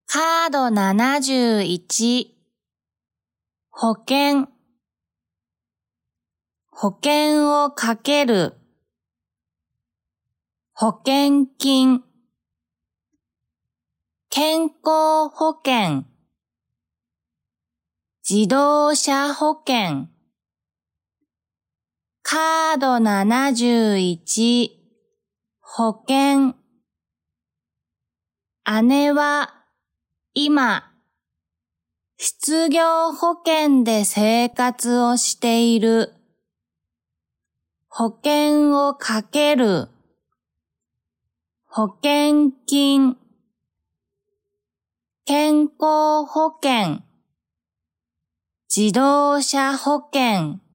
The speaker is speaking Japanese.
カード71保険保険をかける保険金健康保険自動車保険カード71保険姉は今失業保険で生活をしている保険をかける保険金健康保険自動車保険